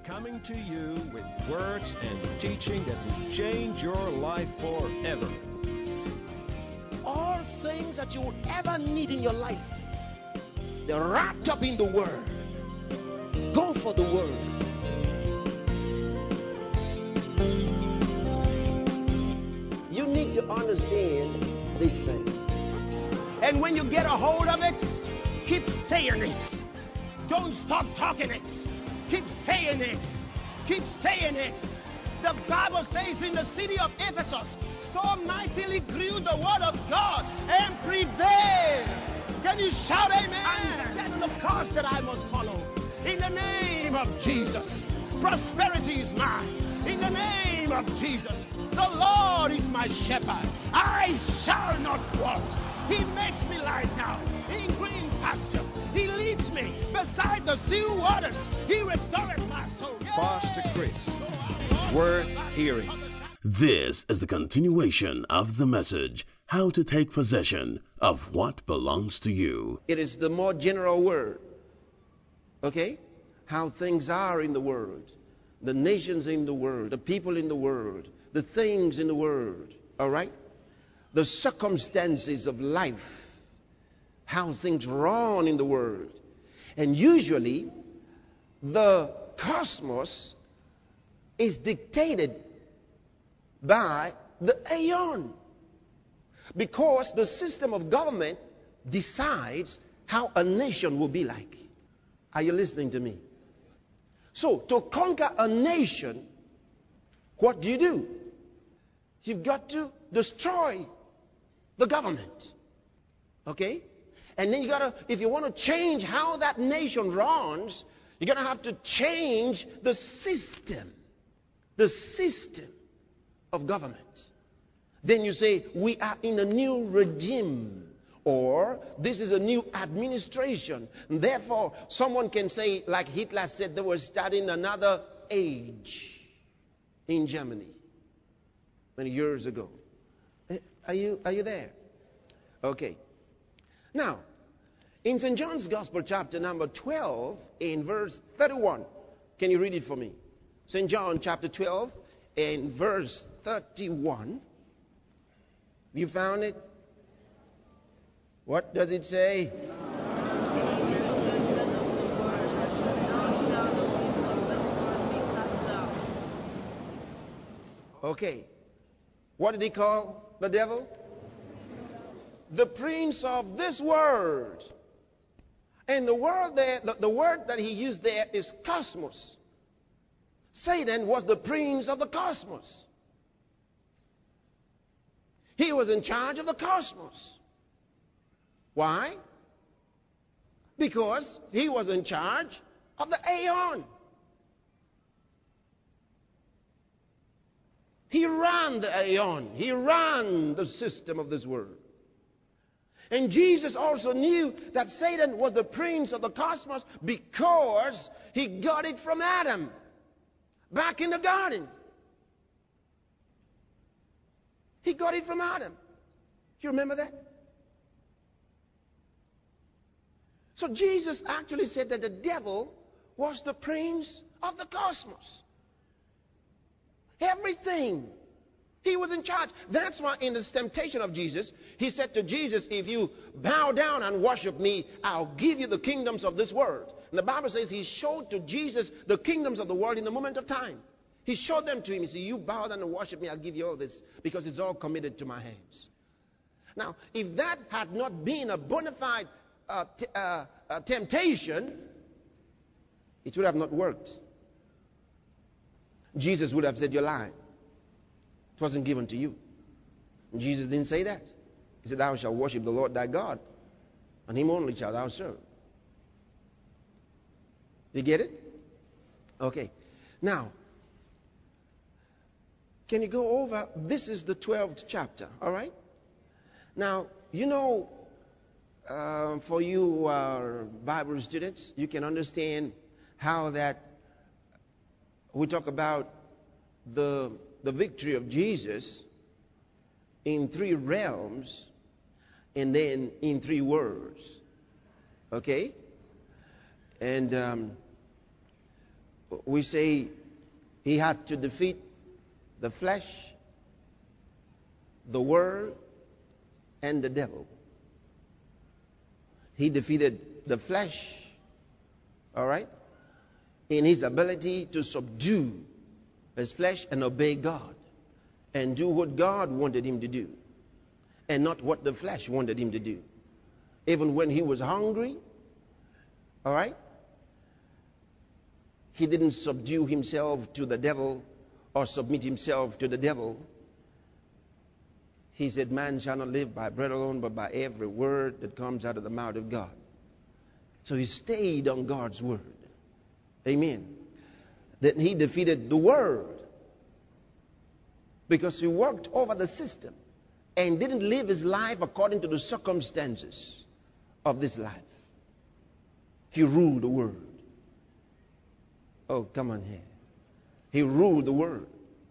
coming to you with words and teaching that will change your life forever. All things that you would ever need in your life, they're wrapped up in the Word. Go for the Word. You need to understand these things. And when you get a hold of it, keep saying it. Don't stop talking it. Keep saying it. Keep saying it. The Bible says in the city of Ephesus, so mightily grew the word of God and prevailed. Can you shout amen? And set the course that I must follow. In the name of Jesus, prosperity is mine. In the name of Jesus, the Lord is my shepherd. I shall not want. He makes me lie down in green pastures. He leads me beside the still waters. He restores my soul. Pastor Chris, worth hearing. This is the continuation of the message, How to Take Possession of What Belongs to You. It is the more general word. Okay? How things are in the world. The nations in the world. The people in the world. The things in the world. All right? The circumstances of life. How things run in the world. And usually, the cosmos is dictated by the aeon. Because the system of government decides how a nation will be like. Are you listening to me? So, to conquer a nation, what do? You've got to destroy the government. Okay? And then you gotta, if you want to change how that nation runs, you're gonna have to change the system of government. Then you say, we are in a new regime, or this is a new administration. And therefore, someone can say, like Hitler said, they were starting another age in Germany many years ago. Are you there? Okay. Now, in St. John's Gospel, chapter number 12, in verse 31. Can you read it for me? St. John, chapter 12, in verse 31. You found it? What does it say? Okay. What did he call the devil? The prince of this world. And the word there, the word that he used there is cosmos. Satan was the prince of the cosmos. He was in charge of the cosmos. Why? Because he was in charge of the aeon. He ran the aeon. He ran the system of this world. And Jesus also knew that Satan was the prince of the cosmos because he got it from Adam back in the garden. He got it from Adam. You remember that? So Jesus actually said that the devil was the prince of the cosmos. Everything. He was in charge. That's why in this temptation of Jesus, he said to Jesus, if you bow down and worship me, I'll give you the kingdoms of this world. And the Bible says he showed to Jesus the kingdoms of the world in a moment of time. He showed them to him. He said, you bow down and worship me, I'll give you all this because it's all committed to my hands. Now, if that had not been a bona fide temptation, it would have not worked. Jesus would have said, you're lying. It wasn't given to you. And Jesus didn't say that. He said, thou shalt worship the Lord thy God, and him only shalt thou serve. You get it? Okay. Now, can you go over? This is the 12th chapter, all right? Now, you know, for you who are Bible students, you can understand how that we talk about the victory of Jesus in 3 realms and then in 3 words. Okay? And we say he had to defeat the flesh, the world, and the devil. He defeated the flesh, all right, in his ability to subdue his flesh and obey God and do what God wanted him to do and not what the flesh wanted him to do. Even when he was hungry, all right, he didn't subdue himself to the devil or submit himself to the devil. He said, man shall not live by bread alone, but by every word that comes out of the mouth of God. So he stayed on God's word. Amen. Then he defeated the world because he worked over the system and didn't live his life according to the circumstances of this life. He ruled the world. Oh, come on here. He ruled the world.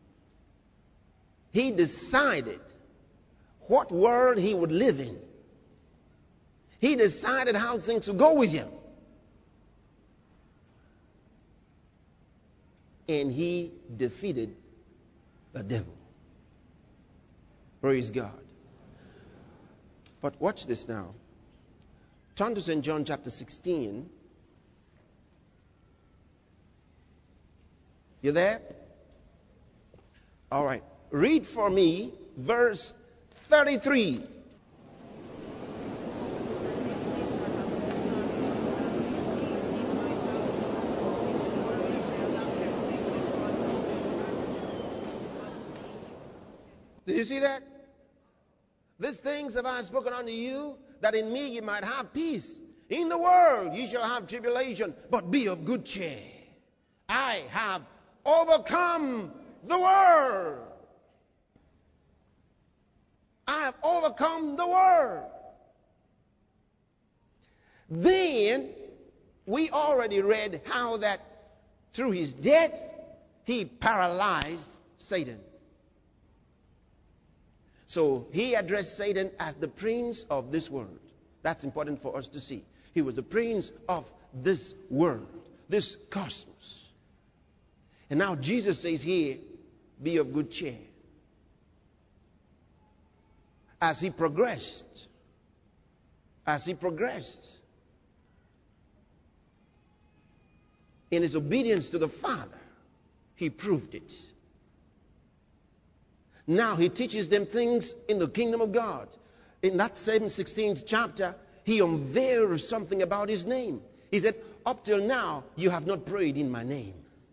He decided what world he would live in. He decided how things would go with him. And he defeated the devil. Praise God. But watch this now. Turn to St. John chapter 16. You there? All right. Read for me verse 33. Did you see that? These things have I spoken unto you, that in me ye might have peace. In the world ye shall have tribulation, but be of good cheer. I have overcome the world. I have overcome the world. Then we already read how that through his death he paralyzed Satan. So he addressed Satan as the prince of this world. That's important for us to see. He was the prince of this world, this cosmos. And now Jesus says here, be of good cheer. As he progressed in his obedience to the Father, he proved it. Now he teaches them things in the kingdom of God. In that same 16th chapter, he unveils something about his name. He said, up till now, you have not prayed in my name.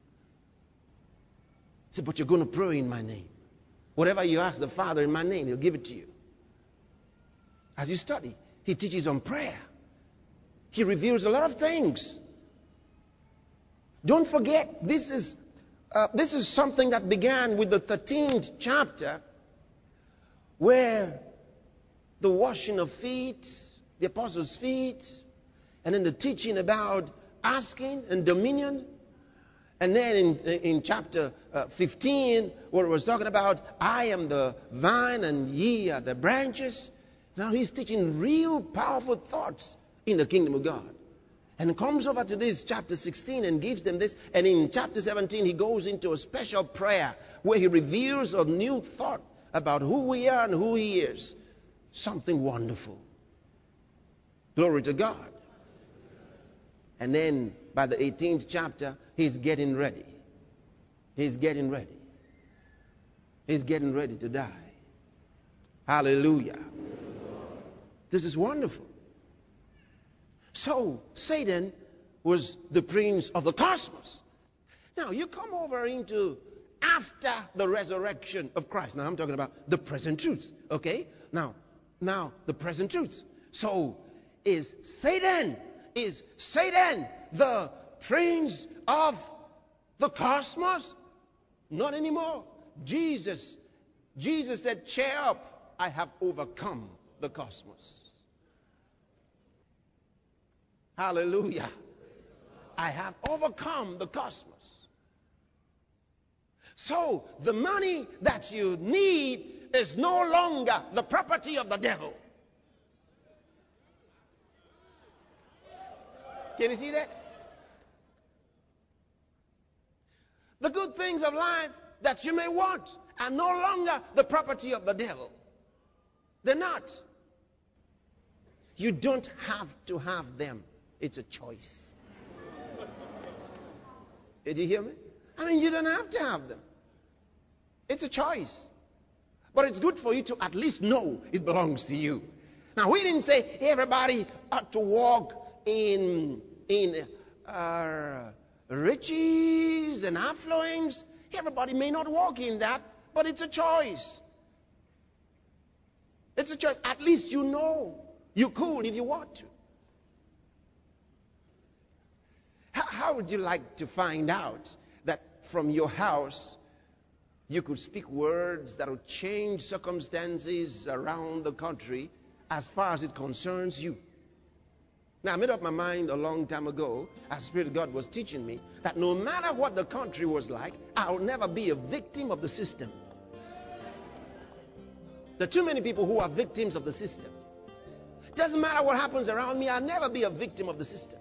He said, but you're going to pray in my name. Whatever you ask the Father in my name, he'll give it to you. As you study, he teaches on prayer. He reveals a lot of things. Don't forget, this is something that began with the 13th chapter, where the washing of feet, the apostles' feet, and then the teaching about asking and dominion. And then in chapter 15, where it was talking about, I am the vine and ye are the branches. Now he's teaching real powerful thoughts in the kingdom of God. And comes over to this chapter 16 and gives them this. And in chapter 17, he goes into a special prayer where he reveals a new thought about who we are and who he is. Something wonderful. Glory to God. And then by the 18th chapter, he's getting ready. He's getting ready. He's getting ready to die. Hallelujah. This is wonderful. So, Satan was the prince of the cosmos. Now, you come over into after the resurrection of Christ. Now, I'm talking about the present truth. Okay? Now, the present truth. So, is Satan the prince of the cosmos? Not anymore. Jesus said, cheer up, I have overcome the cosmos. Hallelujah. I have overcome the cosmos. So the money that you need is no longer the property of the devil. Can you see that? The good things of life that you may want are no longer the property of the devil. They're not. You don't have to have them. It's a choice. Did you hear me? I mean, you don't have to have them. It's a choice. But it's good for you to at least know it belongs to you. Now, we didn't say everybody ought to walk in riches and affluence. Everybody may not walk in that, but it's a choice. It's a choice. At least you know. You could if you want to. How would you like to find out that from your house you could speak words that would change circumstances around the country as far as it concerns you? Now, I made up my mind a long time ago, as Spirit of God was teaching me, that no matter what the country was like, I'll never be a victim of the system. There are too many people who are victims of the system. Doesn't matter what happens around me, I'll never be a victim of the system.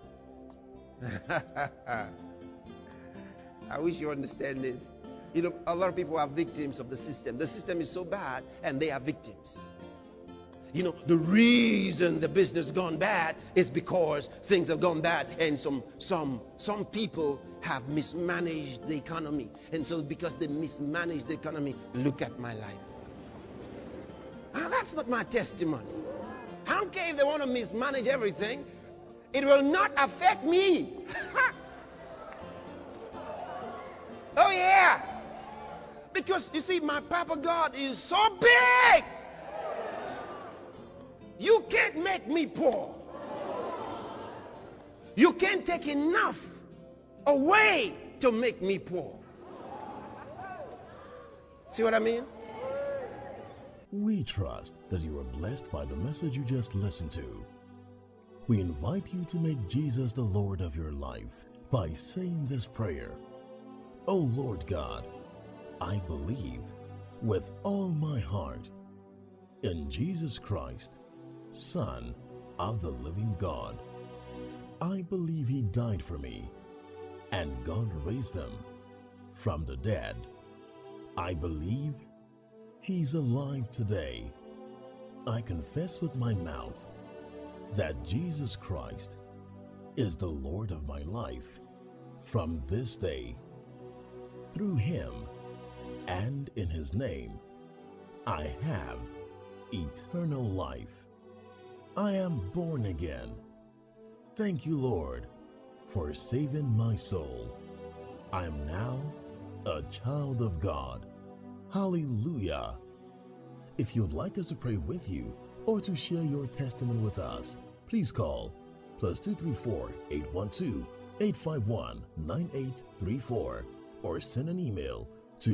I wish you understand this. You know, a lot of people are victims of the system. The system is so bad, and they are victims. You know, the reason the business has gone bad is because things have gone bad, and some people have mismanaged the economy. And so because they mismanaged the economy, look at my life. Now, that's not my testimony. I don't care if they want to mismanage everything. It will not affect me. Oh, yeah. Because, you see, my Papa God is so big. You can't make me poor. You can't take enough away to make me poor. See what I mean? We trust that you are blessed by the message you just listened to. We invite you to make Jesus the Lord of your life by saying this prayer. Oh Lord God, I believe with all my heart in Jesus Christ, Son of the living God. I believe He died for me and God raised Him from the dead. I believe He's alive today. I confess with my mouth that Jesus Christ is the Lord of my life from this day. Through Him and in His name, I have eternal life. I am born again. Thank you, Lord, for saving my soul. I am now a child of God. Hallelujah. If you'd like us to pray with you or to share your testimony with us, please call +234 812 851 9834 or send an email to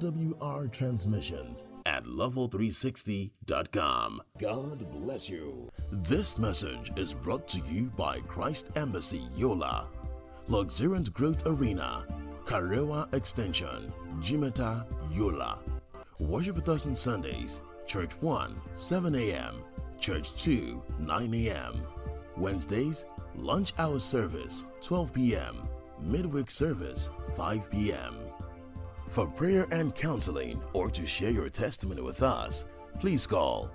lwrtransmissions@level360.com. God bless you. This message is brought to you by Christ Embassy Yola, Luxuriant Growth Arena, Karewa Extension, Jimeta, Yola. Worship with us on Sundays, Church 1, 7 a.m., Church 2, 9 a.m. Wednesdays, lunch hour service, 12 p.m., midweek service, 5 p.m. For prayer and counseling or to share your testimony with us, please call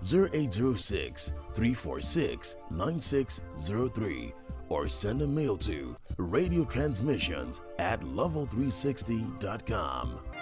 0806-346-9603 or send a mail to radiotransmissions@level360.com.